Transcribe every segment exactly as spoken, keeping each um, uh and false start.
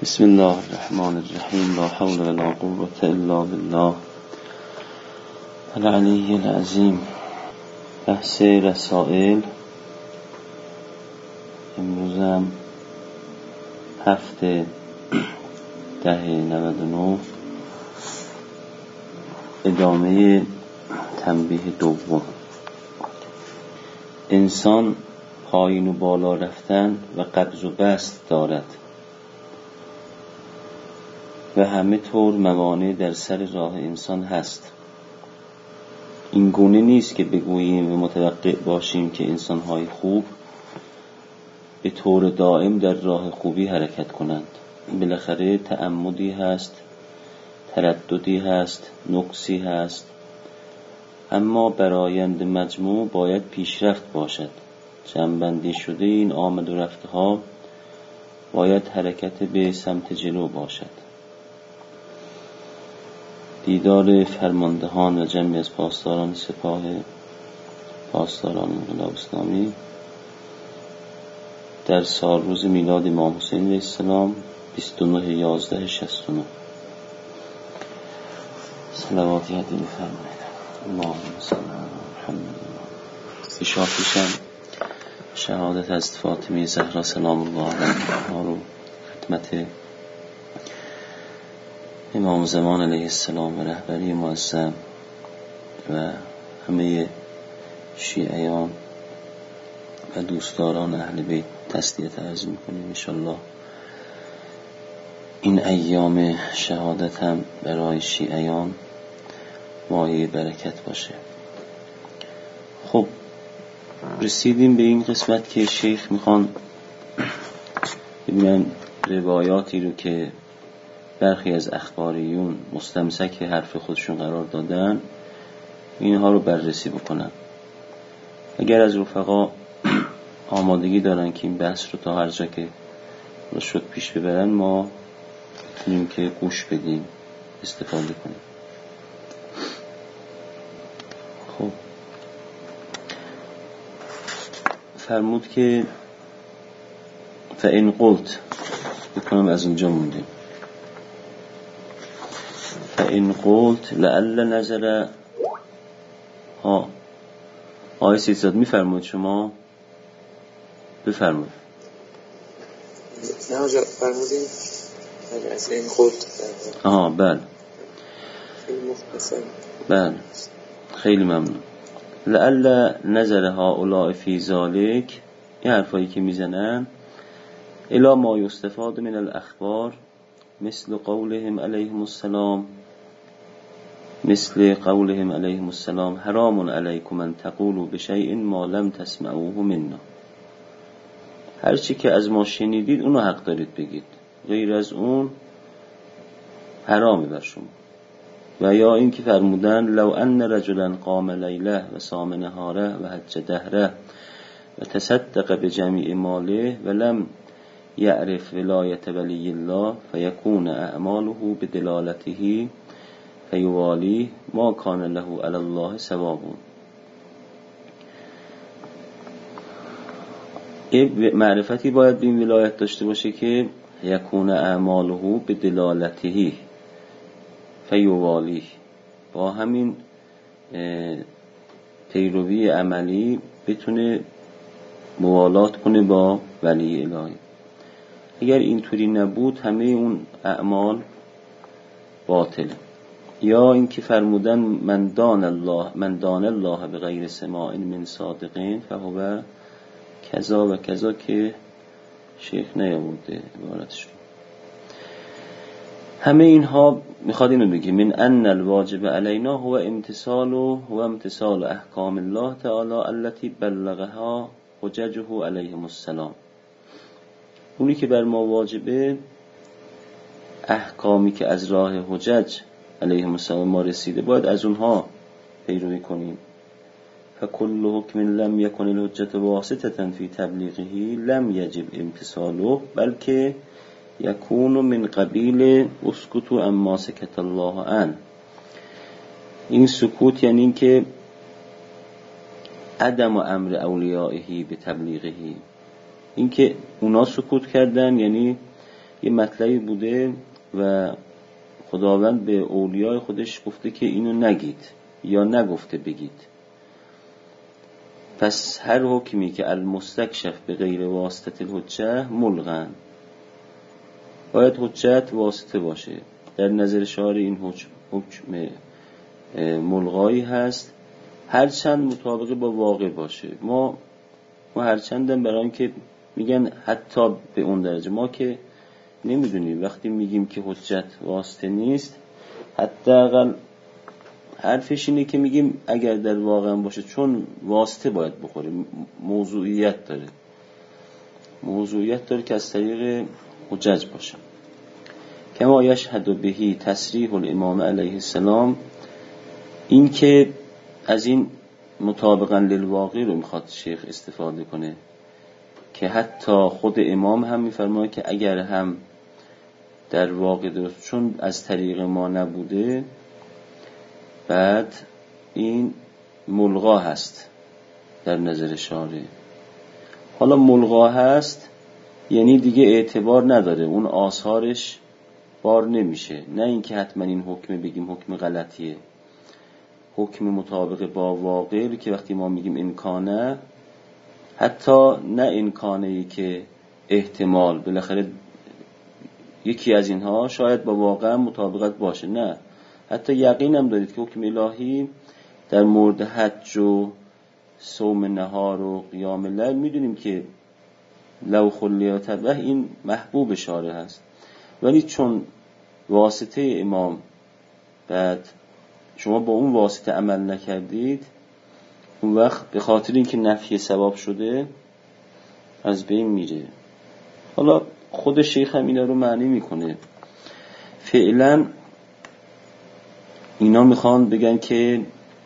بسم الله الرحمن الرحیم. لا حول ولا قوة الا بالله العلی العظیم. بحث رسائل امروز هم هفته ده نود و نه، ادامه تنبیه دوم. انسان پایین و بالا رفتن و قبض و بسط دارد و همه طور موانع در سر راه انسان هست. این گونه نیست که بگوییم و متوقع باشیم که انسان‌های خوب به طور دائم در راه خوبی حرکت کنند. بالاخره تعمدی هست، ترددی هست، نقصی هست، اما برآیند مجموع باید پیشرفت باشد. جمع‌بندی شده این آمد و رفته ها باید حرکت به سمت جلو باشد. دیدار فرماندهان و جمعی از پاسداران سپاه پاسداران انقلاب اسلامی در سال روز میلاد امام حسین علیه السلام بیست و نه یازده شصت و نه. صلوات یادی بفرمایید. اللهم صل علی محمد. اشارتشم شهادت از فاطمه زهرا سلام الله علیها رو خدمت امام زمان علیه السلام و رهبری معظم و همه شیعیان و دوستداران اهل بیت تسلیت عرض میکنیم. انشالله این ایام شهادت هم برای شیعیان مایه برکت باشه. خب رسیدیم به این قسمت که شیخ میخوان ببینن روایاتی رو که برخی از اخباریون مستمسک حرف خودشون قرار دادن، اینها رو بررسی بکنن. اگر از رفقا آمادگی دارن که این بحث رو تا هر جا که شد پیش ببرن، ما میتونیم که گوش بدیم، استفاده کنیم. خب فرمود که فإن قلت، بکنم از اینجا موندیم، فإن قلت لعل نظر ها آیه سیزده میفرمود شما بفرمود. نه آجا فرمودیم از این قلت. آها بله خیلی مختصر. بله خیلی ممنون. لعل نظر هؤلاء فی ذالک، این حرفایی که میزنن الی ما یستفاد من الاخبار مثل قولهم علیهم السلام مثل قولهم علیهم السلام حرام علیکم ان تقولوا بشیء ما لم تسمعوه منا. هر چی که از ما شنیدید اونو حق دارید بگید، غیر از اون حرامه بر شما. و یا این که فرمودن لو ان رجلا قام لیله و صام نهاره و حج دهره و تصدق بجمیع ماله و لم یعرف ولایت ولی الله فیکون اعماله بدلالته فیوالی ما کان له علی الله ثواب. یه معرفتی باید به این ولایت داشته باشه که یکون اعماله بدلالته فیوالی، با همین پیروی عملی بتونه موالات کنه با ولی الهی. اگر اینطوری نبود همه اون اعمال باطله. یا اینکه فرمودن من دان الله من دان الله به غیر سماع من صادقین فهو کذا و کذا که شیخ نیاورده عبارتشون. همه اینها میخواد اینو بگه من ان الواجب علینا هو امتثال و هو امتثال احکام الله تعالی التي بلغها حججه علیهم السلام. اونی که بر ما واجبه احکامی که از راه حجج علیهم السلام ما رسیده باید از اونها پیروی کنیم. فکل حکم لم یکن الحجة واسطة فی تبلیغه لم یجب امتثاله بلکه یکون من قبیل اسکتوا اما سکت الله عنه. این سکوت یعنی این که عدم و امر اولیائه به تبلیغه، این که اونا سکوت کردن یعنی یه مطلبی بوده و خداوند به اولیای خودش گفته که اینو نگید یا نگفته بگید. پس هر حکمی که المستکشف به غیر واسطه الحجه ملغن، باید حجت واسطه باشه. در نظر شارع این حکم حکم ملغایی هست، هرچند مطابق با واقع باشه. ما ما هرچندم برای این که میگن حتی به اون درجه، ما که نمیدونیم وقتی میگیم که حجت واسطه نیست، حداقل حرفش اینه که میگیم اگر در واقع باشه، چون واسطه باید بخوره، موضوعیت داره موضوعیت داره که از طریق حجج باشه. کما یشهد بهی تصریح الامام علیه السلام، این که از این مطابقا للواقع رو میخواد شیخ استفاده کنه که حتی خود امام هم میفرماید که اگر هم در واقع درست، چون از طریق ما نبوده، بعد این ملغا هست در نظر شارع. حالا ملغا هست یعنی دیگه اعتبار نداره، اون آثارش بار نمیشه. نه اینکه حتما این حکم بگیم حکم غلطیه، حکم مطابق با واقع که وقتی ما میگیم امکانه، حتی نه امکانه‌ای که احتمال بالاخره یکی از اینها شاید با واقع مطابقت باشه، نه، حتی یقین هم دارید که حکم الهی در مورد حج و صوم نهار و قیام لیل میدونیم که لو خلیات به این محبوب شارع هست، ولی چون واسطه امام، بعد شما با اون واسطه عمل نکردید، اون وقت به خاطر اینکه نفی ثواب شده از بین میره. حالا خود شیخ هم اینا رو معنی میکنه. فعلا اینا میخوان بگن که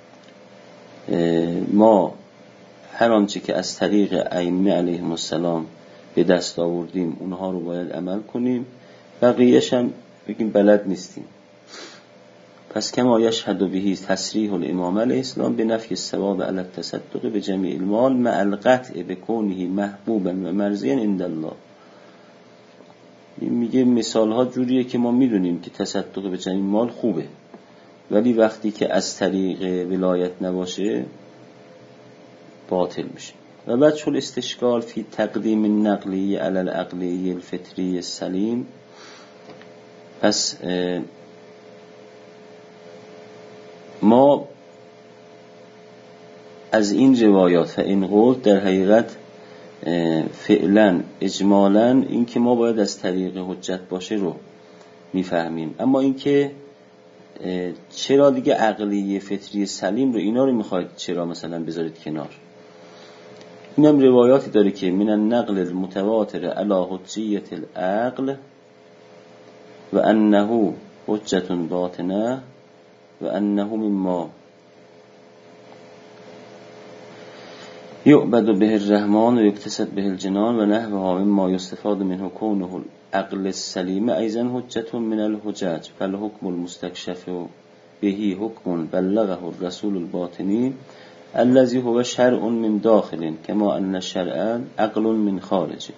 ما هر آنچه که از طریق ائمه علیهم السلام به دست آوردیم اونها رو باید عمل کنیم، بقیه‌اش هم بگیم بلد نیستیم. پس کما یشهد بهی تصریح الامام علیه السلام به نفی الثواب علی التصدق به جمیع المال مع القطع بکونه محبوبا و مرضیا عند الله. میگه مثال ها جوریه که ما میدونیم که تصدق به جمیع مال خوبه، ولی وقتی که از طریق ولایت نباشه باطل میشه. و بعد چون استشکال فی تقدیم النقلی علی العقلی الفطری السلیم، پس ما از این روایات و این قول در حقیقت فعلا اجمالا این که ما باید از طریق حجت باشه رو میفهمیم، اما این که چرا دیگه عقلی فطری سلیم رو اینا رو میخواید چرا مثلا بذارید کنار؟ اینم روایاتی داره که من النقل المتواتر علی حجیت العقل و انه حجت باطنه و انه مما یعبد به الرحمن و یکتسب به الجنان و نحوها مما یستفاد منه کونه العقل السلیم ایضا حجت من الحجج فالحکم المستکشف بهی حکم بلغه الرسول الباطنی الذي هو شرع من داخل كما ان الشرع عقل من خارج.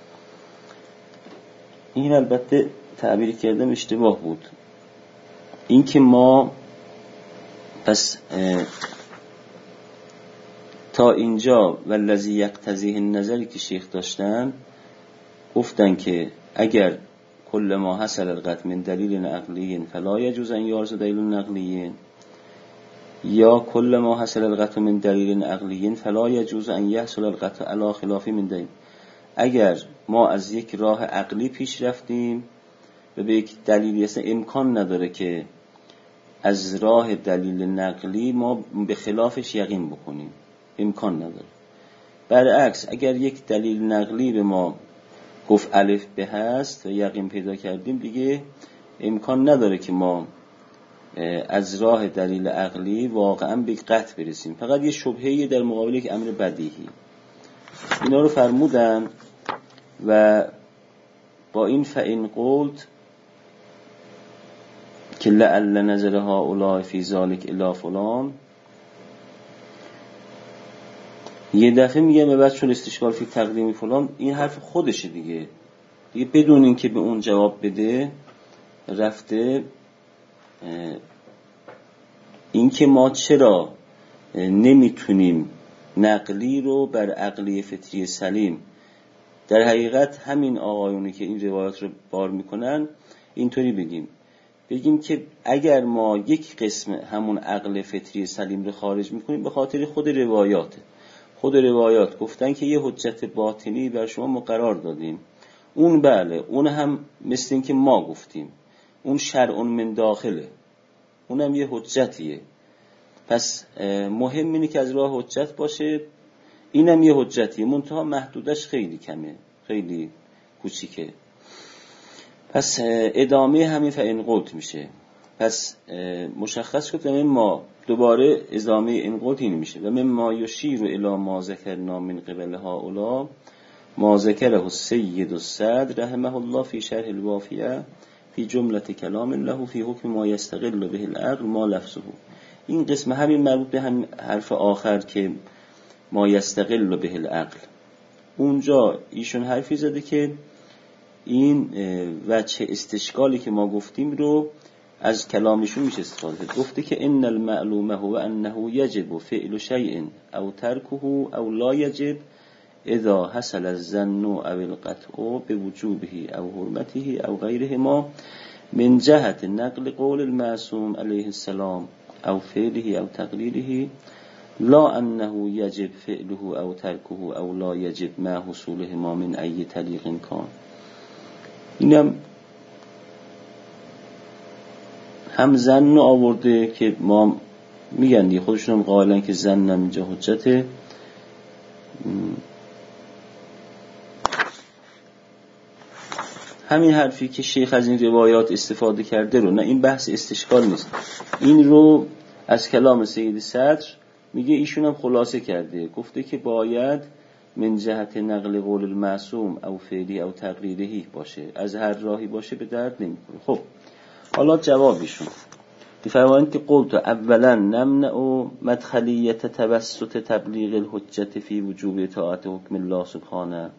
این البته تعبیر کردم اشتباه بود. این که ما پس تا اینجا والذی یقتضیه النظری که شیخ داشتن گفتن که اگر کل ما حصل القطع من دلیل عقلی فلا یجوز ان یارز دلیل نقلی، یا کل ما حصل القطع من دلیل عقلی فلا یجوز ان یحصل القطع علی خلاف من دلیل. اگر ما از یک راه عقلی پیش رفتیم و به یک دلیلی اصلا امکان نداره که از راه دلیل نقلی ما به خلافش یقین بکنیم، امکان نداره. برعکس اگر یک دلیل نقلی به ما گفت الف به هست و یقین پیدا کردیم، دیگه امکان نداره که ما از راه دلیل عقلی واقعا به قطع برسیم. فقط یه شبهه‌ای در مقابل یک امر بدیهی. اینا رو فرمودن و با این فإن قلت که لعل نظرها اولای فی ذالک الی فلان، یه دفعه میگم بعد چون استشکال فی تقدیم فلان، این حرف خودشه دیگه. دیگه بدون این که به اون جواب بده رفته این که ما چرا نمیتونیم نقلی رو بر عقلی فطری سلیم، در حقیقت همین آقایونی که این روایات رو بار میکنن اینطوری بگیم بگیم که اگر ما یک قسم همون عقل فطری سلیم رو خارج میکنیم به خاطر خود روایات خود روایات گفتن که یه حجت باطنی بر شما ما قرار دادیم، اون بله اون هم مثل این که ما گفتیم اون شرع من داخله، اونم یه حجتیه، پس مهم اینه که از راه حجت باشه، اینم یه حجتیه منتها محدودش خیلی کمه، خیلی کوچیکه. پس ادامه همین فإن قلت میشه. پس مشخص شد و ما دوباره ادامه این قلت این میشه و مما یشیر الی ما ذکرنا من قبل هؤلاء ما ذکره السید الصدر رحمه الله فی شرح الوافیه فی جمله کلام له فی حکم ما یستقل به العقل ما لفظه. این قسم همین مربوط به هم حرف آخر که ما یستقل به العقل، اونجا ایشون حرفی زده که این وجه استشکالی که ما گفتیم رو از کلامشون میشه استفاده کرد. گفته که ان المعلومه هو انه یجب فعل شیء او ترکه او لا یجب اذا حصل الظن او القطع بوجوبه او حرمته او غیرهما من جهت نقل قول المعصوم علیه السلام او فعله او تقلیله لا انه یجب فعله او ترکه او لا یجب مع حصولهما من ای طریق کان. اینم هم زن آورده که ما میگن دیگه خودشون هم قائلن که زن هم اینجا حجته. همین حرفی که شیخ از این روایات استفاده کرده رو، نه این بحث استشکال نیست، این رو از کلام سید صدر میگه ایشون هم خلاصه کرده، گفته که باید من جهت نقل قول المعصوم او فعلی او تقلیدهی باشه، از هر راهی باشه به درد نمیخوره. خب حالا جوابشون میفرمایند که قلت اولا نمنع مدخلیت توسط تبلیغ الحجت فی وجوب اطاعت حکم الله سبحانه.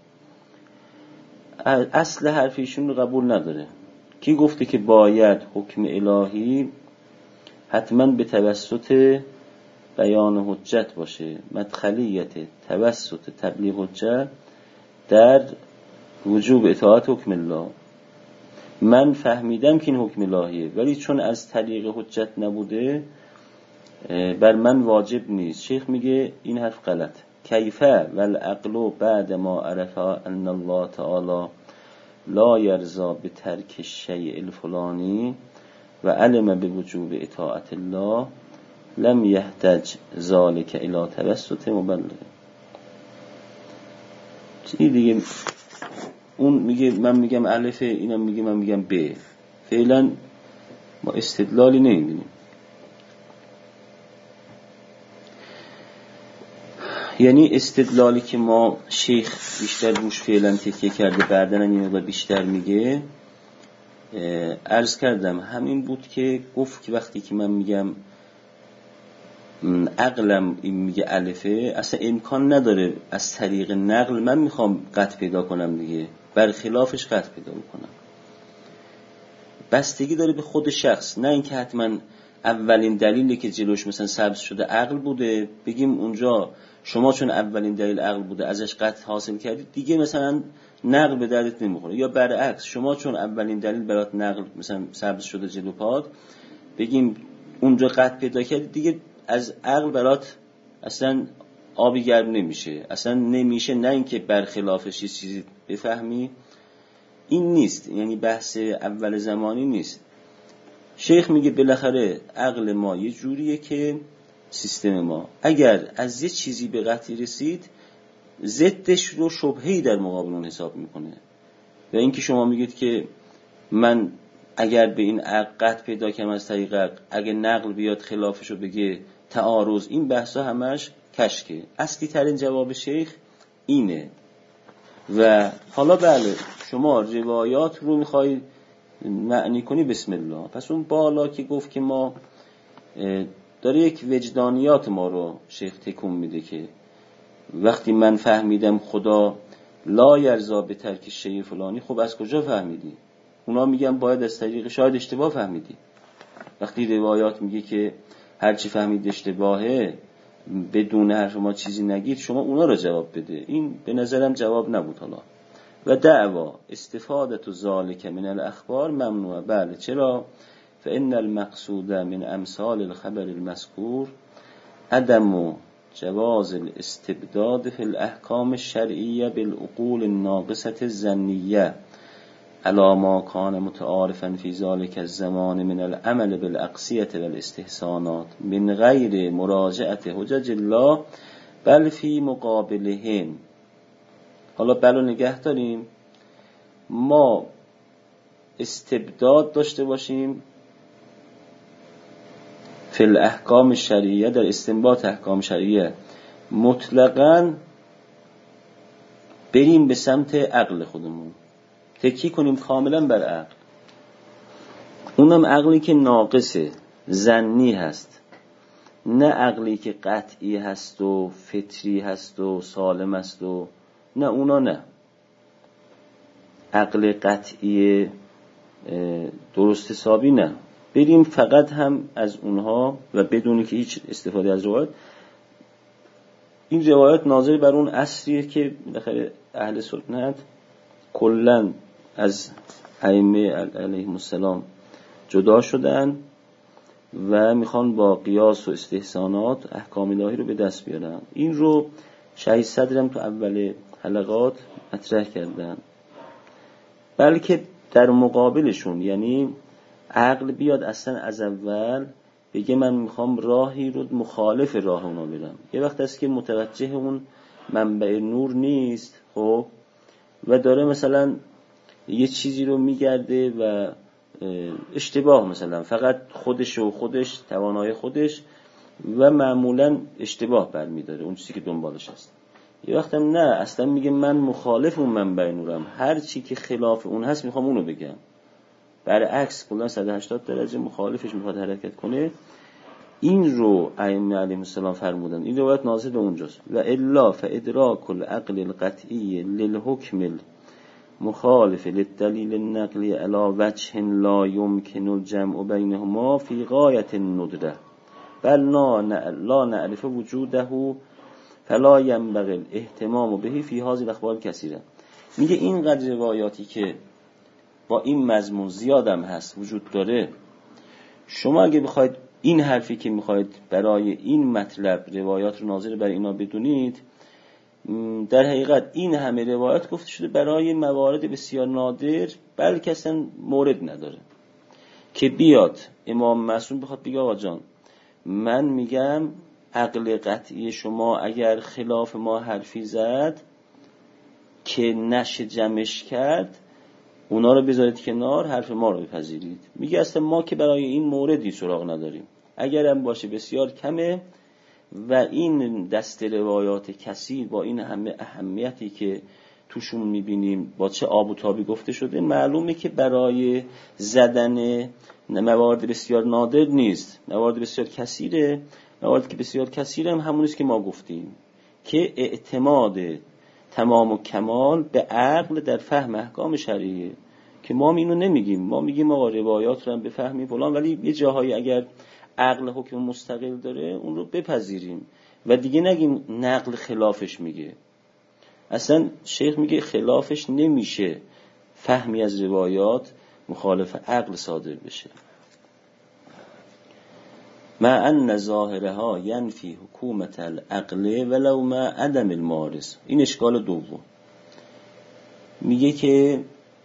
اصل حرفیشون رو قبول نداره. کی گفته که باید حکم الهی حتما به توسط بیان حجت باشه؟ مدخلیت توسط تبلیغ حجت در وجوب اطاعت حکم الله، من فهمیدم که این حکم الهیه ولی چون از طریق حجت نبوده بر من واجب نیست. شیخ میگه این حرف غلط. کیفه والعقل بعد ما عرف ان الله تعالی لا یرضا به ترک الشیء الفلانی و علم به وجوب اطاعت الله لم یحتج ذالک الی توسط مبلغ. چی دیگه؟ اون میگه من میگم الف، اینم میگه من میگم ب. فعلا ما استدلالی نمیبینیم. یعنی استدلالی که ما شیخ بیشتر روش فعلا تکیه کرده بعدن این مقدار بیشتر میگه، عرض کردم همین بود که گفت که وقتی که من میگم عقلم این میگه الفه، اصلا امکان نداره از طریق نقل من میخوام قطع پیدا کنم دیگه، برخلافش قطع پیدا بکنم. بستگی داره به خود شخص، نه اینکه حتما اولین دلیلی که جلوش مثلا سبز شده عقل بوده بگیم اونجا شما چون اولین دلیل عقل بوده ازش قطع حاصل کردید دیگه مثلا نقل به دردت نمیخوره، یا برعکس شما چون اولین دلیل برات نقل مثلا سبز شده جلو پات بگیم اونجا قطع پیدا کردید دیگه از عقل برات اصلا آبی گرم نمیشه، اصلا نمیشه، نه اینکه برخلافش چیزی بفهمی. این نیست، یعنی بحث اول زمانی نیست. شیخ میگه بالاخره عقل ما یه جوریه که سیستم ما اگر از یه چیزی به قطعی رسید ضدش رو شبهه‌ای در مقابل اون حساب میکنه. و اینکه شما میگید که من اگر به این قطع پیدا کنم از طریق عقل، اگه نقل بیاد خلافش رو بگه تعارض، این بحثا همش کشکه. اصلی ترین جواب شیخ اینه. و حالا بله شما روایات رو میخوای معنی کنی، بسم الله. پس اون بالا که گفت که ما داره یک وجدانیات ما رو شیخ تکون میده که وقتی من فهمیدم خدا لا یرضا به ترک شیء فلانی، خب از کجا فهمیدی؟ اونا میگن باید از طریق، شاید اشتباه فهمیدی. وقتی روایات میگه که هر چی فهمید اشتباهه، بدون حرف ما چیزی نگید، شما اونا رو جواب بده. این به نظرم جواب نبود. حالا و دعوا استفاده ذالک من الاخبار ممنوعه. بله، چرا؟ فان المقصود من امثال الخبر المذکور عدم جواز الاستبداد في الاحکام الشرعیه بالعقول الناقصه الظنیه علی ما کان متعارفا فی ذلک الزمان من العمل بالاقصیه والاستحسانات من غیر مراجعه حجج الله بل فی مقابلهم. حالا بلو نگه داریم، ما استبداد داشته باشیم فی الاحکام شرعیه، در استنباط احکام شرعیه مطلقاً بریم به سمت عقل خودمون، تکی کنیم کاملا بر عقل، اونم عقلی که ناقصه، ظنی هست، نه عقلی که قطعی هست و فطری هست و سالم هست و نه، اونا نه. عقل قطعی درست حسابی نه، بریم فقط هم از اونها و بدون که هیچ استفاده از روایت. این روایت ناظر بر اون اصلیه که بالاخره اهل سنت کلن از ائمه علیهم السلام جدا شدن و میخوان با قیاس و استحسانات احکام الهی رو به دست بیارن. این رو شهید صدرم تو اول حلقات مطرح کردن. بلکه در مقابلشون، یعنی عقل بیاد اصلا از اول بگه من میخوام راهی رو مخالف راه اونا برم. یه وقت است که متوجه اون منبع نور نیست، خب، و داره مثلا یه چیزی رو میگرده و اشتباه، مثلا فقط خودش و خودش توانای خودش و معمولا اشتباه برمیداره اون چیزی که دنبالش هست. یه وقت هم نه، اصلا میگه من مخالف اون منبع نورم، هر چی که خلاف اون هست میخوام اونو بگم. برعکس کلا صد و هشتاد درجه مخالفش میخواد حرکت کنه. این رو ائمه علیهم السلام فرمودن. این روایت نازل به اونجاست. و الا فادراک العقل القطعی للحکم مخالف للدلیل النقلی علی وجه لا يمكن الجمع بینهما فی غایة الندرة بل لا نعرف وجوده فلا ينبغي الاهتمام به فی هذه الاخبار کثیره. میگه اینقدر روایاتی که با این مضمون زیادم هست وجود داره، شما اگه بخواید این حرفی که میخواید برای این مطلب روایات رو ناظر بر اینا بدونید، در حقیقت این همه روایات گفته شده برای موارد بسیار نادر، بلکه اصلا مورد نداره که بیاد امام معصوم بخواد بگه آقا جان من میگم عقل قطعی شما اگر خلاف ما حرفی زد که نشه جمعش کرد، اونا رو بذارید کنار، حرف ما رو بپذیرید. میگه اصلا ما که برای این موردی سراغ نداریم، اگر هم باشه بسیار کمه و این دست روایات کثیر با این همه اهمیتی که توشون میبینیم با چه آب و تابی گفته شده، معلومه که برای زدن موارد بسیار نادر نیست، موارد بسیار کثیره. موارد که بسیار کثیره هم همونیست که ما گفتیم که اعتماد تمام و کمال به عقل در فهم احکام شرعیه، که ما اینو نمیگیم. ما میگیم آقا روایات رو هم بفهمیم فلان، ولی یه جاهایی اگر عقل حکم مستقل داره اون رو بپذیریم و دیگه نگیم نقل خلافش میگه. اصلا شیخ میگه خلافش نمیشه فهمی از روایات مخالف عقل صادر بشه. مع ان ظاهرها ینفی حکومت العقل ولو مع عدم المارس. این اشکال دوم. میگه که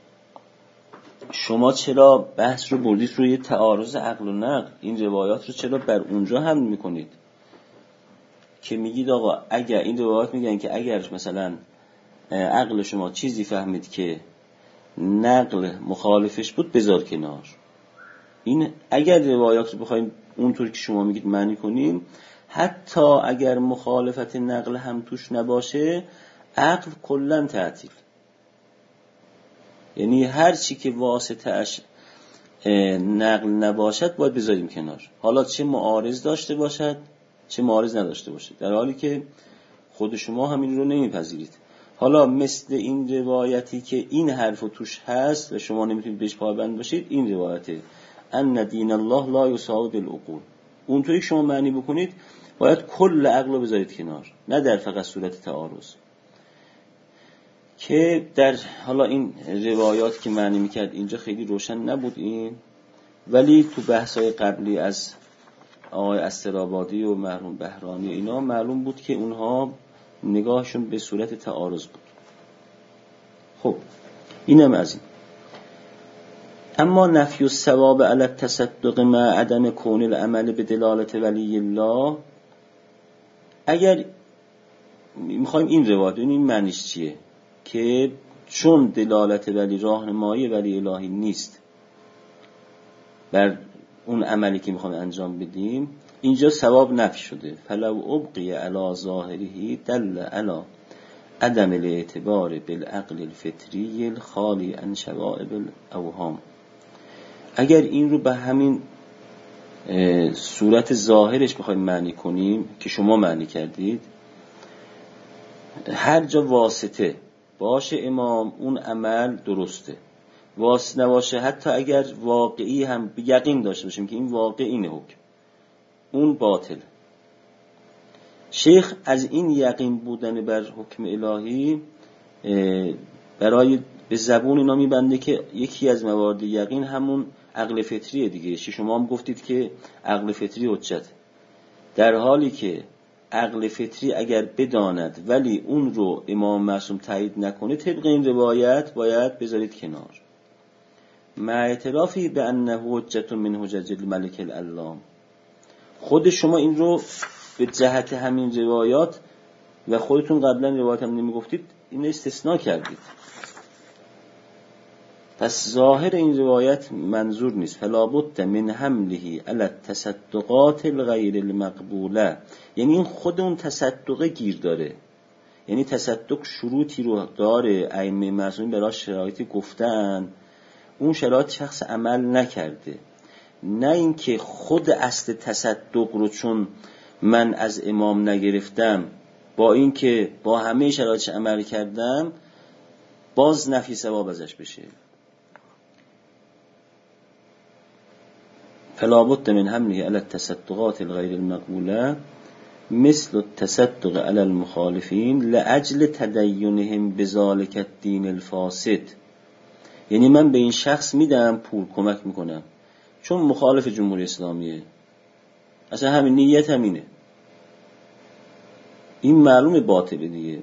شما چرا بحث رو بردید روی تعارض عقل و نقل، این روایات رو چرا بر اونجا حمل میکنید که میگید آقا اگر این روایات میگن که اگر مثلا عقل شما چیزی فهمید که نقل مخالفش بود بذار کنار. این اگر روایات رو بخوایم اونطور که شما میگید معنی کنیم، حتی اگر مخالفت نقل هم توش نباشه، عقل کلن تعطیل، یعنی هر چی که واسطه‌اش نقل نباشد باید بذاریم کنار، حالا چه معارض داشته باشد چه معارض نداشته باشد، در حالی که خود شما همین رو نمیپذیرید. حالا مثل این روایتی که این حرف و توش هست و شما نمیتونید بهش پایبند باشید، این روایته ان دین الله لا یساوی بالعقول. اونطوری شما معنی بکنید باید کل عقل رو بذارید کنار، نه در فقط صورت تعارض. که در حالا این روایات که معنی میکرد اینجا خیلی روشن نبود این، ولی تو بحث‌های قبلی از آقای استرابادی و مرحوم بهرانی اینا معلوم بود که اونها نگاهشون به صورت تعارض بود. خب اینم از این. اما نفی الثواب علی التصدق مع عدم کون العمل به دلالت ولی الله، اگر میخوایم این روایت این معنیش چیه که چون دلالت ولی راهنمایی ولی الهی نیست بر اون عملی که میخوایم انجام بدیم، اینجا ثواب نفی شده. فلو ابقی علی ظاهره دل علی عدم الاعتبار بالعقل الفطری الخالی عن شوائب الاوهام. اگر این رو به همین صورت ظاهرش بخوایم معنی کنیم که شما معنی کردید، هر جا واسطه باشه امام اون عمل درسته، واسطه نباشه حتی اگر واقعی هم یقین داشته باشیم که این واقع اینه حکم، اون باطل. شیخ از این یقین بودن بر حکم الهی برای به زبون اینا میبنده که یکی از موارد یقین همون عقل فطریه دیگه. شما هم گفتید که عقل فطری حجت، در حالی که عقل فطری اگر بداند ولی اون رو امام معصوم تایید نکنه، طبق این روایت باید بذارید کنار، مع اعترافی به انه حجت من حجج الملک العلام. خود شما این رو به جهت همین روایات و خودتون قبلا روایت هم نمیگفتید این استثناء کردید، پس ظاهر این روایت منظور نیست. فلا بد من حمله علی التصدقات الغیر المقبوله، یعنی این خود اون تصدقه گیر داره، یعنی تصدق شروطی رو داره، ائمه معصومین براش شرایطی گفتن، اون شرایط شخص عمل نکرده، نه اینکه خود اصل تصدق رو چون من از امام نگرفتم با اینکه با همه شرایطش عمل کردم باز نفی ثواب ازش بشه. فلا بد من حمله علی التصدقات الغیر المقبوله مثل التصدق علی المخالفین لاجل تدینهم بذلک الدین الفاسد. یعنی من به این شخص میدم پول، کمک میکنم چون مخالف جمهوری اسلامیه، اصلا همین نیت همینه، این معلومه باطله دیگه.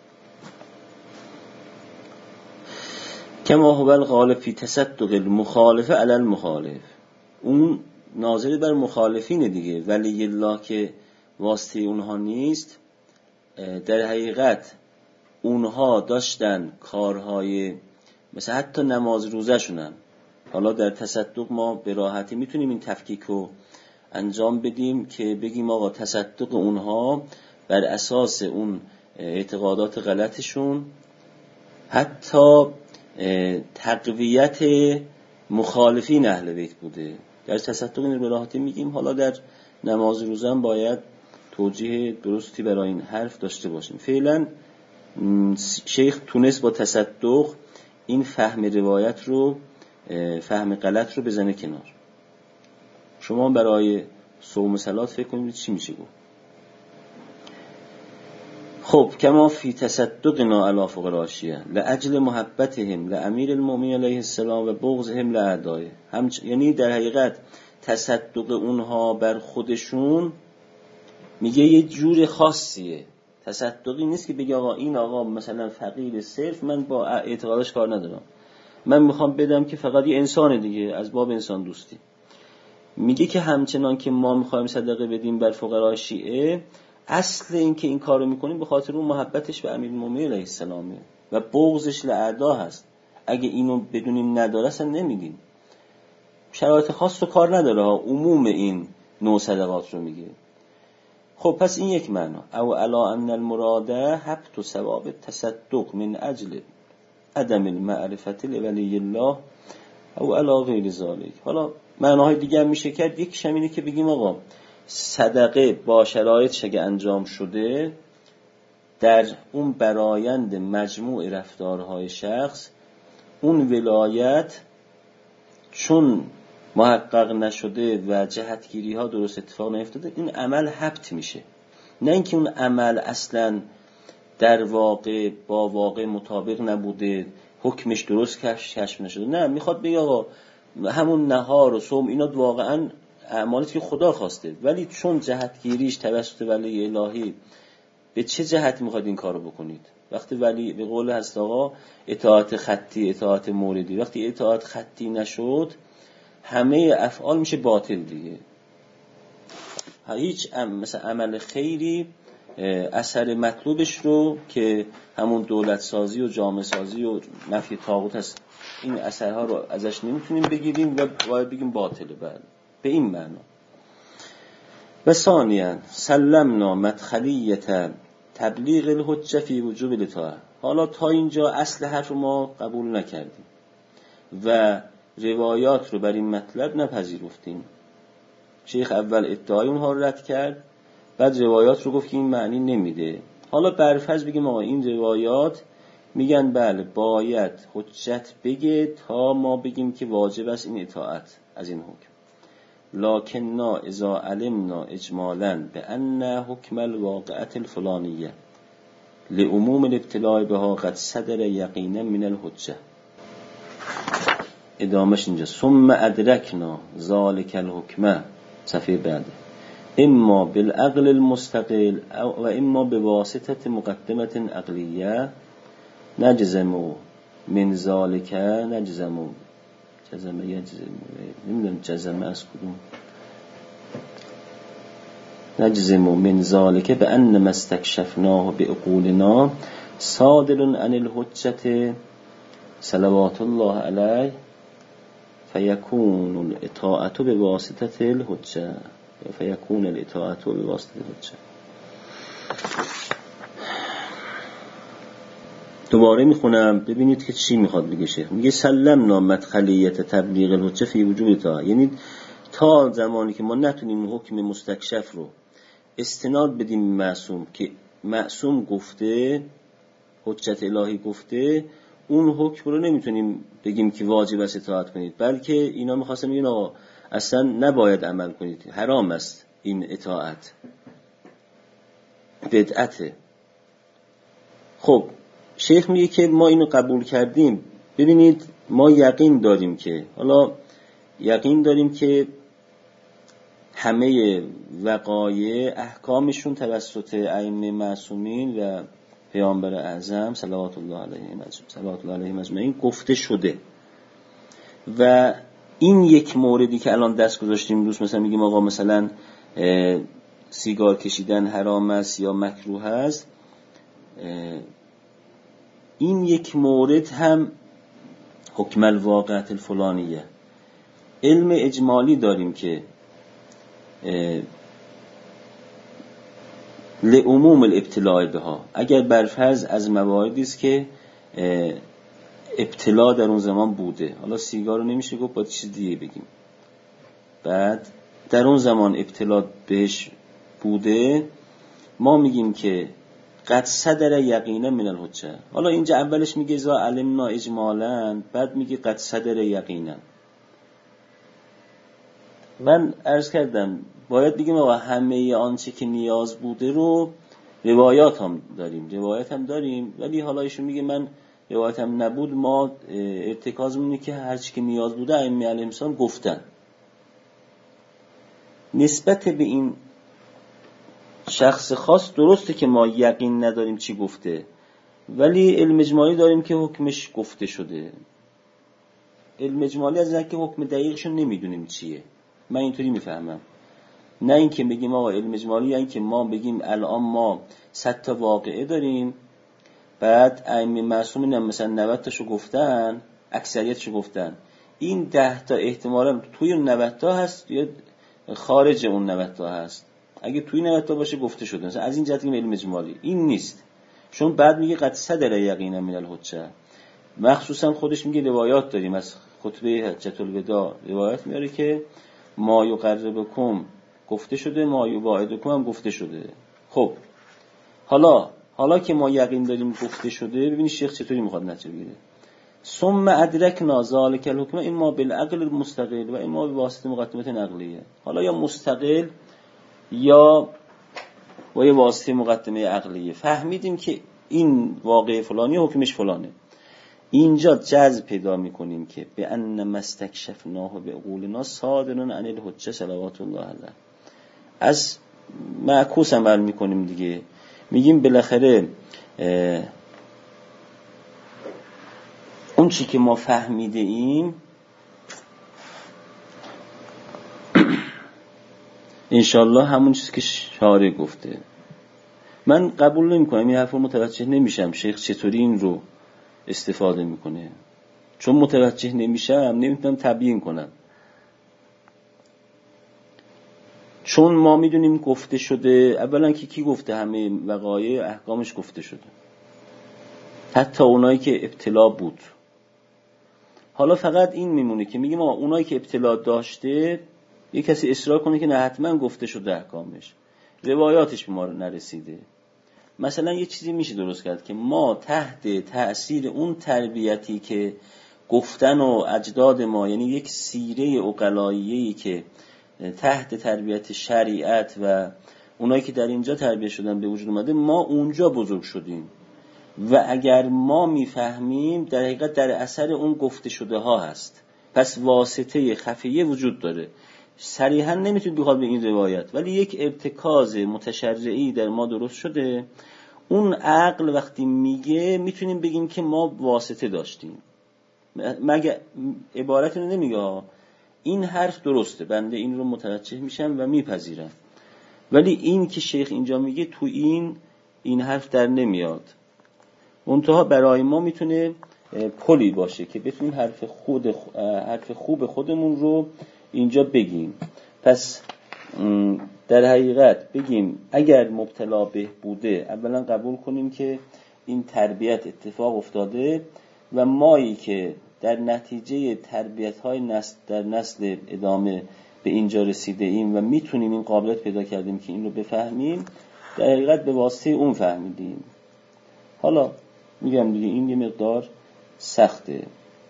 کما هو الغالب فی تصدق المخالف علی المخالف، اون ناظر بر مخالفینه دیگه، ولی الله که واسطه اونها نیست. در حقیقت اونها داشتن کارهای مثلا حتی نماز روزه شونن، حالا در تصدق ما به راحتی میتونیم این تفکیک رو انجام بدیم که بگیم آقا تصدق اونها بر اساس اون اعتقادات غلطشون حتی تقویت مخالفین اهل بیت بوده. در تصدق این به راحتی میگیم، حالا در نماز روزه هم باید توجیه درستی برای این حرف داشته باشیم. فعلا شیخ تونست با تصدق این فهم روایت رو، فهم غلط رو بزنه کنار. شما برای صوم صلات فکر کنید چی میشه گفت؟ خب کما فی تصدقنا علی فقراشیه لاجل محبتهم لامیر المؤمنین علیه السلام و بغضهم لاعدائه، هم یعنی در حقیقت تصدق اونها بر خودشون میگه یه جور خاصیه، تصدقی نیست که بگه آقا این آقا مثلا فقیر صرف من با اعتقادش کار ندارم، من میخوام بدم که فقط یه انسان دیگه از باب انسان دوستی. میگه که همچنان که ما میخوایم صدقه بدیم بر فقرای شیعه، اصل این که این کارو میکنیم به خاطر اون محبتش به امیرالمومنین علیه السلامه و بغضش لاعدا هست. اگه اینو بدونیم نداره اصلا نمیدیم. شرایط خاص رو کار نداره ها، عموم این نوع صدقات رو میگه. خب پس این یک معنا. او الا ان المراد حبط ثواب التصدق من اجل عدم المعرفت لولی الله او الا غیر ذلك. حالا معناهای دیگه هم میشه کرد. یکیش هم اینه که بگیم آقا صدقه با شرایطش اگه انجام شده در اون برایند مجموع رفتارهای شخص اون ولایت چون محقق نشده و جهتگیری ها درست اتفاق نیفتاده این عمل حبط میشه. نه اینکه اون عمل اصلا در واقع با واقع مطابق نبوده، حکمش درست کشف نشده، نه، میخواد بگه آقا همون نهار و صوم اینا واقعا اعمالی که خدا خواسته، ولی چون جهتگیریش توسط ولی الهی به چه جهت میخواد این کارو بکنید. وقتی ولی به قول هست آقا اطاعت خطی، اطاعت موردی، وقتی اطاعت خطی نشد همه افعال میشه باطل دیگه. هیچ مثلا عمل خیری اثر مطلوبش رو که همون دولت سازی و جامعه سازی و نفی طاغوت هست، این اثرها رو ازش نمیتونیم بگیریم و باید بگیم باطله. بعد به این معنا. و ثانیاً سلمنا مدخلیت تبلیغ الحجه فی وجوب الاطاعه. حالا تا اینجا اصل حرف ما قبول نکردیم و روایات رو بر این مطلب نپذیرفتیم. شیخ اول ادعای اونها رو رد کرد، بعد روایات رو گفت که این معنی نمیده. حالا برفرض بگیم آقا این روایات میگن بله باید حجت بگه تا ما بگیم که واجب است این اطاعت از این حکم. لکننا اذا علمنا اجمالا بان حکم الواقعه الفلانیه لعموم الابتلاء بها قد صدر یقینا من الحجه. ادامش اینجا ثم ادرکنا ذالک الحکم صفحه بعد اما بالعقل المستقل و اما بواسطه مقدمه عقلیه نجزم من ذالک نجزم جزم یجزم نمیدونم جزم از کدوم نجزم من ذالک بان ما استکشفناه بعقولنا صادر عن الحجه صلوات الله علیه فیکون الاطاعت بواسطه الحجه فیکون الاطاعت بواسطه الحجه. دوباره میخونم ببینید که چی میخواد بگه شیخ. میگه سلمنا مدخلیت تبلیغ الحجه فی وجوب الاطاعه، یعنی تا زمانی که ما نتونیم حکم مستکشف رو استناد بدیم معصوم که معصوم گفته، حجت الهی گفته، اون حکم رو نمیتونیم بگیم که واجب است اطاعت کنید، بلکه اینا میخواستن میگن آقا اصلا نباید عمل کنید، حرام است این اطاعت، بدعته. خب شیخ میگه که ما اینو قبول کردیم. ببینید ما یقین داریم که حالا یقین داریم که همه وقایع احکامشون توسط ائمه معصومین و پیامبر اعظم صلوات الله علیه صلوات الله علیه اجمعین گفته شده و این یک موردی که الان دست گذاشتیم روش، مثلا میگیم آقا مثلا سیگار کشیدن حرام است یا مکروه است، این یک مورد هم حکم الواقعه الفلانیه. علم اجمالی داریم که لعموم الابتلاء بها، اگر برفرض از مواردی است که ابتلا در اون زمان بوده، حالا سیگار رو نمیشه گفت، با چیز دیگه بگیم، بعد در اون زمان ابتلا بهش بوده، ما میگیم که قد صدر یقینا من الحجه. حالا اینجا اولش میگه ذا علمنا اجمالا، بعد میگه قد صدر یقینا. من عرض کردم باید بگیم آقا همه آنچه که نیاز بوده رو روایات هم داریم روایات هم داریم ولی حالا ایشون میگه من روایت هم نبود، ما ارتکاز می‌کنیم که هر چی که نیاز بوده ائمه علیهم السلام گفتن. نسبت به این شخص خاص درسته که ما یقین نداریم چی گفته، ولی علم اجمالی داریم که حکمش گفته شده. علم اجمالی از اینکه حکم دقیقشون نمیدونیم چیه، من اینطوری میفهمم. نه اینکه بگیم آقا علم اجمالی یعنی که ما بگیم الان ما صد تا واقعه داریم، بعد ائمه معصومین هم مثلا نود تاشو گفتن، اکثریتشو گفتن، این ده تا احتمالاً توی اون نود تا هست یا خارج اون نود تا هست. اگه توی نود تا باشه گفته شده، مثلا از این جهت میگیم علم اجمالی. این نیست، چون بعد میگه قد صدر یقینا من الحجه. مخصوصا خودش میگه روایات داریم از خطبه حجة الوداع، روایت میاره که ما یقربکم گفته شده، ما یبعدکم هم گفته شده. خب حالا حالا که ما یقین داریم گفته شده، ببینید شیخ چطوری میخواد نتیجه بگیره. ثم ادرکنا ذلک الحکم اما بالعقل المستقل و اما بواسطه مقدمات نقلیه. حالا یا مستقل یا با یه واسطه مقدمه عقلیه فهمیدیم که این واقع فلانی حکمش فلانه. اینجا جذب پیدا میکنیم که به ان مستکشفناه به عقولنا صادرون عن الحجه صلوات الله علیه. از معکوس عمل میکنیم دیگه، میگیم بالاخره اون چی که ما فهمیده ایم انشالله همون چیزی که شارع گفته. من قبول نمی کنم این حرف رو، متوجه نمیشم شیخ چطوری این رو استفاده میکنه. چون متوجه نمیشم نمیتونم تبیین کنم. چون ما میدونیم گفته شده، اولا که کی گفته؟ همه وقایع احکامش گفته شده، حتی اونایی که ابتلا بود. حالا فقط این میمونه که میگیم آقا اونایی که ابتلا داشته یک کسی اصرار کنه که نه حتما گفته شده احکامش، روایاتش به ما نرسیده. مثلا یه چیزی میشه درست کرد که ما تحت تأثیر اون تربیتی که گفتن و اجداد ما، یعنی یک سیره عقلاییه‌ای که تحت تربیت شریعت و اونایی که در اینجا تربیت شدن به وجود اومده، ما اونجا بزرگ شدیم و اگر ما میفهمیم در حقیقت در اثر اون گفته شده ها هست. پس واسطه خفیه وجود داره. صریحا نمیتونید بخواد به این روایت، ولی یک ارتکاز متشرعی در ما درست شده. اون عقل وقتی میگه میتونیم بگیم که ما واسطه داشتیم، مگه عبارت رو نمیگه این حرف درسته، بنده این رو متوجه میشم و میپذیرم. ولی این که شیخ اینجا میگه تو این این حرف در نمیاد. منتها برای ما میتونه پلی باشه که بتونیم حرف خود حرف خوب خودمون رو اینجا بگیم. پس در حقیقت بگیم اگر مبتلا به بوده، اولا قبول کنیم که این تربیت اتفاق افتاده و مایی که در نتیجه تربیت‌های نسل در نسل ادامه به اینجا رسیده ایم و میتونیم این قابلیت پیدا کردیم که این رو بفهمیم، در حقیقت به واسطه اون فهمیدیم. حالا میگم دیگه این یه مقدار سخته.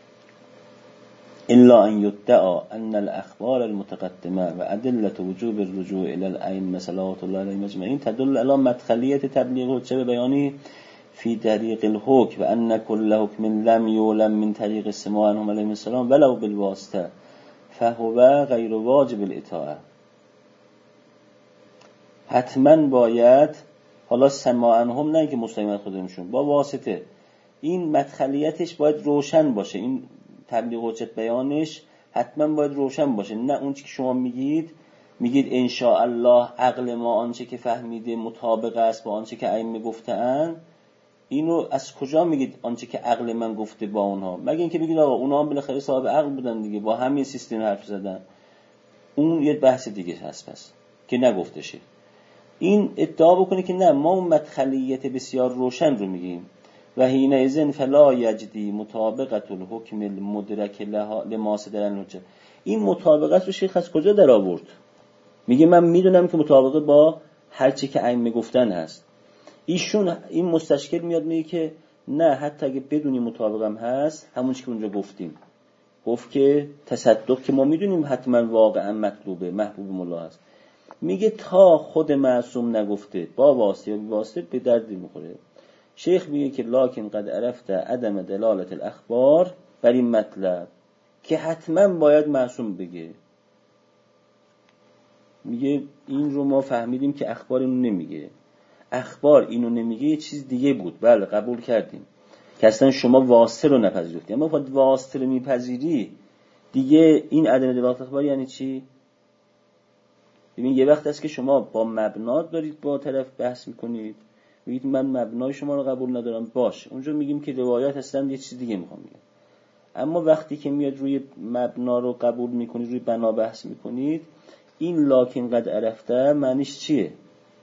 الا ان يدعى ان الاخبار المتقدمه و ادله وجوب الرجوع الى الائمه صلوات الله علیهم اجمعین تدل على مدخلیت تبلیغ الحجه به بیانی فی طریق الحکم و ان كل حکم لم یعلم من طریق السماع عنهم علیهم السلام ولو بالواسطه فهو غیر واجب الاطاعه. حتما باید، حالا سماع عنهم نه که مستقیما خودمشون، با واسطه، این مدخلیتش باید روشن باشه. این تبلیغ حجت بیانش حتما باید روشن باشه، نه اون چی که شما میگید میگید ان شاء الله عقل ما آنچه که فهمیده مطابق است با آنچه که ائمه گفته‌اند. اینو از کجا میگید آنچه که عقل من گفته با اونها؟ مگه اینکه بگید آقا اونها هم بالاخره صاحب عقل بودن دیگه، با همین سیستم حرف زدن. اون یه بحث دیگه هست پس که نگفته شه. این ادعا بکنه که نه ما اون مدخلیت بسیار روشن رو میگیم و حین اذن فلا یجدی مطابقت الحکم المدرک لما صدر الحجه. این مطابقت رو شیخ از کجا در آورد؟ میگه من میدونم که مطابقت با هر چی که ائمه گفتن هست. ایشون این مستشکل میاد میگه که نه، حتی اگه بدونی مطابقم هست، همون چی که اونجا گفتیم، گفت که تصدق که ما میدونیم حتما واقعا مطلوبه، محبوب مولا هست. میگه تا خود معصوم نگفته با واسطه یا بی واسطه به دردی میخوره. شیخ میگه که لکن قد عرفت عدم دلالت الاخبار بر این مطلب، که حتما باید معصوم بگه. میگه این رو ما فهمیدیم که اخبار اینو نمیگه. اخبار اینو نمیگه یه چیز دیگه بود، بله قبول کردیم که اصلا شما واسطه رو نپذیرفتید. اما وقتی واسطه رو میپذیری دیگه این عدم دلالت اخبار یعنی چی؟ ببین یه وقت هست که شما با مبنا دارید با طرف بحث میکنید، میگید من مبنای شما رو قبول ندارم، باش اونجا میگیم که روایات هستن یه چیز دیگه میخوام بگم. اما وقتی که میاد روی مبنا رو قبول میکنید، روی بنا بحث میکنید، این لکن قد عرفته معنیش چیه؟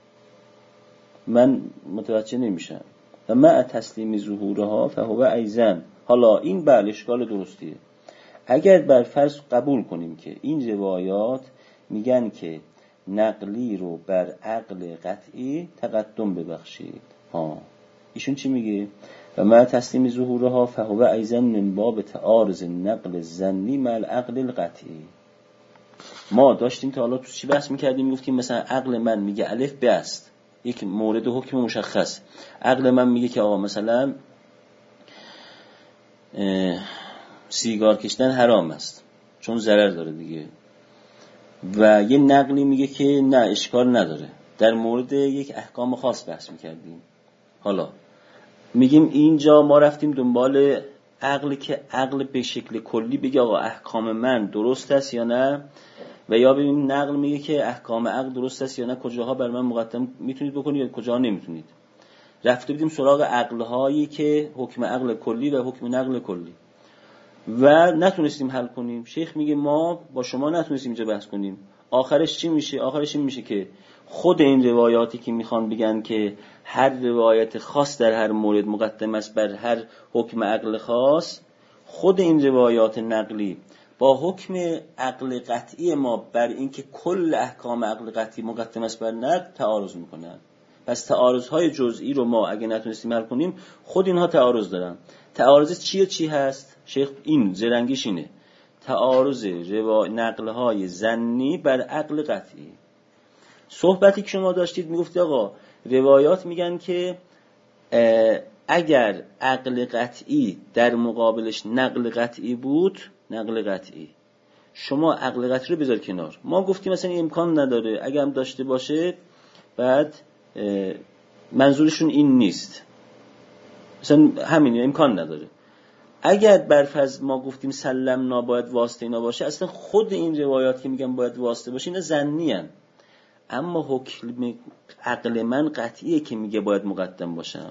من متوجه نمیشم. و مع تسلیم ظهورها فهو ایزن. حالا این بله اشکال درستیه. اگر بر فرض قبول کنیم که این روایات میگن که نقلی رو بر عقل قطعی تقدم ببخشید، ها ایشون چی میگه؟ و ما تسلیم ظهورها فهو ایضا من باب تعارض نقل ظنی مع العقل القطعی. ما داشتیم تا حالا تو چی بحث میکردیم؟ میگفتیم مثلا عقل من میگه الف ب است، یک مورد حکم مشخص. عقل من میگه که آقا مثلا سیگار کشیدن حرام است چون ضرر داره دیگه، و یه نقلی میگه که نه اشکال نداره. در مورد یک احکام خاص بحث میکردیم. حالا میگیم اینجا ما رفتیم دنبال عقلی که عقل به شکل کلی بگه آقا احکام من درست است یا نه، و یا ببینیم نقل میگه که احکام عقل درست است یا نه، کجاها بر من مقدم میتونید بکنید یا کجاها نمیتونید. رفته بودیم سراغ عقل‌هایی که حکم عقل کلی و حکم نقل کلی و نتونستیم حل کنیم. شیخ میگه ما با شما نتونستیم اینجا بحث کنیم. آخرش چی میشه؟ آخرش این میشه که خود این روایاتی که میخوان بگن که هر روایت خاص در هر مورد مقدم است بر هر حکم عقل خاص، خود این روایات نقلی با حکم عقل قطعی ما بر اینکه کل احکام عقل قطعی مقدم است بر نقل تعارض میکنن. پس تعارض‌های جزئی رو ما اگه نتونستیم حل کنیم، خود اینها تعارض دارن. تعارض چی و چی هست؟ شیخ این زرنگیش اینه: تعارض روا... نقل‌های ظنی بر عقل قطعی. صحبتی که شما داشتید میگفتید آقا روایات میگن که اگر عقل قطعی در مقابلش نقل قطعی بود، نقل قطعی، شما عقل قطعی رو بذار کنار. ما گفتیم مثلا امکان نداره، اگه هم داشته باشه بعد منظورشون این نیست، مثلا همین امکان نداره. اگر برفرض ما گفتیم سلمنا باید واسطه اینا باشه، اصلا خود این روایات که میگن باید واسطه باشه اینا ظنی ان، اما حکم عقل من قطعیه که میگه باید مقدم باشم.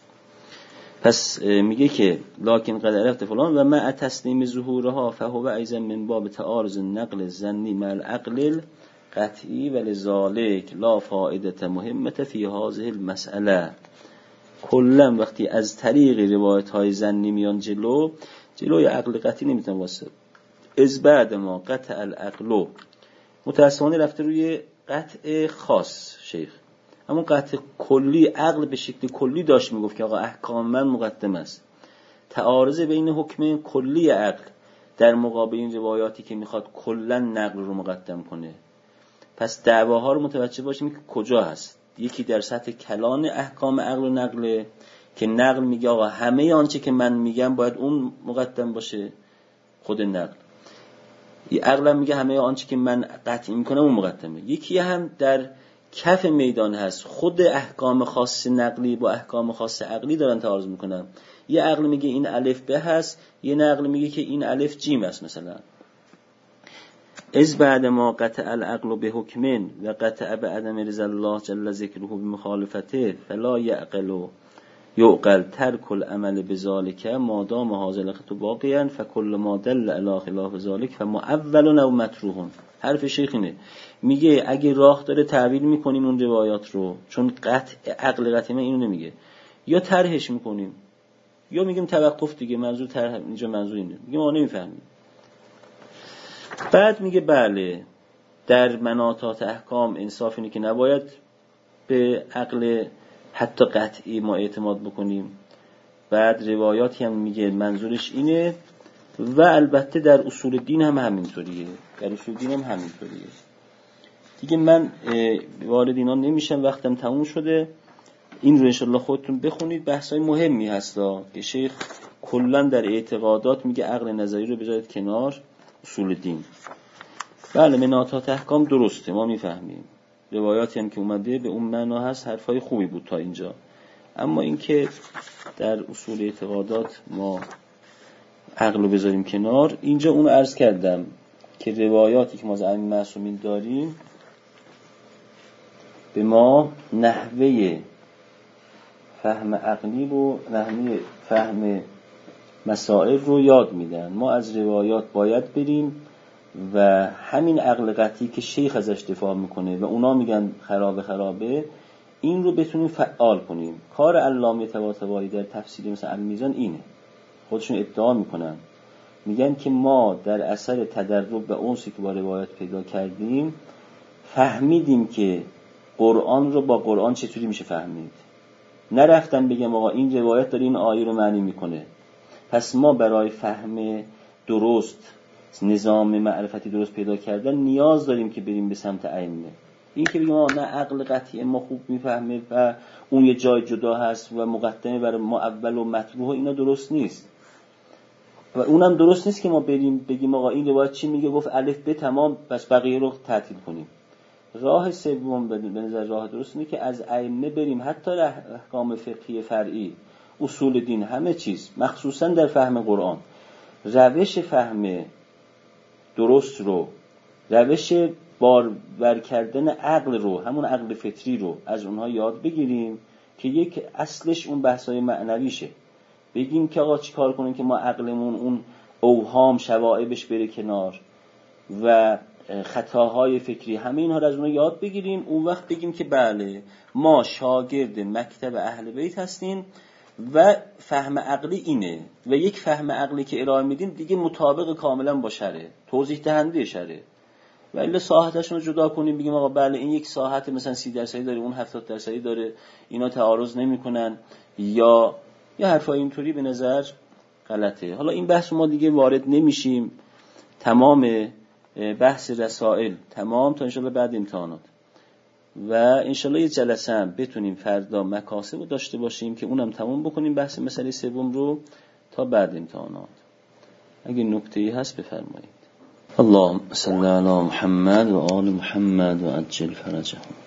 پس میگه که لکن قد عرفت فلان و مع تسلیم ظهورها فهو ایضا من باب تعارض النقل الظنی مع العقل القطعی ولذلك لا فائده مهمه فی هذه المساله. کلا وقتی از طریق روایت های ظنی میان جلو، جلوی عقل قطعی نمیتونه واسه. از بعد ما قطع العقل، متأسفانه رفته روی قطع خاص شیخ، اما قطع کلی عقل به شکل کلی داشت میگفت که آقا احکام من مقدم است. تعارض بین حکم کلی عقل در مقابل این روایاتی که میخواد کلا نقل رو مقدم کنه. پس دعواها رو متوجه باشیم که کجا هست. یکی در سطح کلان احکام عقل و نقل که نقل میگه آقا همه آنچه که من میگم باید اون مقدم باشه، خود نقل. عقلم میگه همه آنچه که من قطعی میکنم اون مقدمه. یکی هم در کف میدان هست، خود احکام خاص نقلی با احکام خاص عقلی دارن تعارض میکنن. یه عقل میگه این الف به هست، یه نقل میگه که این الف جیم است مثلا. از بعد ما قطع العقل به حکمن و قطع به عدم رضا الله جل ذکره بمخالفته فلا یعقل یعقل ترک العمل بذالک ما دام هذا الخط باقیا فکل ما دل الی خلاف ذالک فمؤول او مطروح. حرف شیخ اینه، میگه اگه راه داره تعبیر میکنیم اون روایات رو، چون قطع عقل قطعی من اینو نمیگه، یا طرحش میکنیم یا میگیم توقف دیگه، منظور طرح اینجا منظور اینه، میگه ما نمیفهمیم. بعد میگه بله در مناطات احکام انصاف اینه که نباید به عقل حتی قطعی ما اعتماد بکنیم. بعد روایاتی هم میگه منظورش اینه، و البته در اصول دین هم همینطوریه، در اصول دین هم همینطوریه دیگه. من وارد اینا نمیشم، وقتم تموم شده. این رو انشالله خودتون بخونید، بحثای مهمی هستا که شیخ کلا در اعتقادات میگه عقل نظری رو بذارید کنار، اصول دین. بله مناطات احکام درسته، ما میفهمیم، روایاتی هم که اومده به اون معنا هست، حرفای خوبی بود تا اینجا. اما اینکه در اصول اعتقادات ما عقل رو بذاریم کنار، اینجا اون عرض کردم که روایاتی که ما از ائمه معصومین داریم به ما نحوه فهم عقلی رو، نحوه فهم مسائل رو یاد میدن. ما از روایات باید بریم و همین عقل قطعی که شیخ ازش دفاع میکنه و اونا میگن خرابه خرابه، این رو بتونیم فعال کنیم. کار علامه طباطبایی در تفسیر مثل المیزان اینه، خودشون ادعا میکنن، میگن که ما در اثر تدرب و اونسی که با روایت پیدا کردیم فهمیدیم که قرآن رو با قرآن چطوری میشه فهمید. نرفتم بگم آقا این روایت داره این آیه رو معنی میکنه. پس ما برای فهم درست، نظام معرفتی درست پیدا کردن نیاز داریم که بریم به سمت ائمه. این که بگیم آقا نه عقل قطعی ما خوب میفهمه و اون یه جای جدا هست و مقدمه برای ما اول و مطروح، اینا درست نیست. و اونم درست نیست که ما بریم بگیم آقا این روایت چی میگه، گفت الف ب تمام بس بقیه رو تعطیل کنیم. راه سوم به نظر راه درست اینه که از ائمه بریم، حتی احکام فقهی فرعی، اصول دین، همه چیز، مخصوصا در فهم قرآن، روش فهم درست رو، روش بارور کردن عقل رو، همون عقل فطری رو از اونها یاد بگیریم که یک اصلش اون بحثای معنویشه. بگیم که آقا چی کار کنیم که ما عقلمون اون اوهام شوائبش بره کنار و خطاهای فکری همه اینها رو از اونها یاد بگیریم. اون وقت بگیم که بله ما شاگرد مکتب اهل بیت هستیم و فهم عقلی اینه و یک فهم عقلی که ارائه میدیم دیگه مطابق کاملا با شرع، توضیح دهنده شرع. و الا ساحتشون رو جدا کنیم، بگیم آقا بله این یک ساحت مثلا سی درصدی داره، اون هفتاد درصدی داره، اینا تعارض نمیکنن، یا یا حرفای اینطوری به نظر غلطه. حالا این بحث ما دیگه وارد نمیشیم، تمام بحث رسائل تمام تا انشالله بعد امتحانات، و انشالله یه جلسه هم بتونیم فردا مکاسب رو داشته باشیم که اونم تمام بکنیم بحث مسئله سوم رو تا بعد امتحانات. اگه نکته‌ای هست بفرمایید. اللهم صل علی محمد و آل محمد و عجل فرجهم.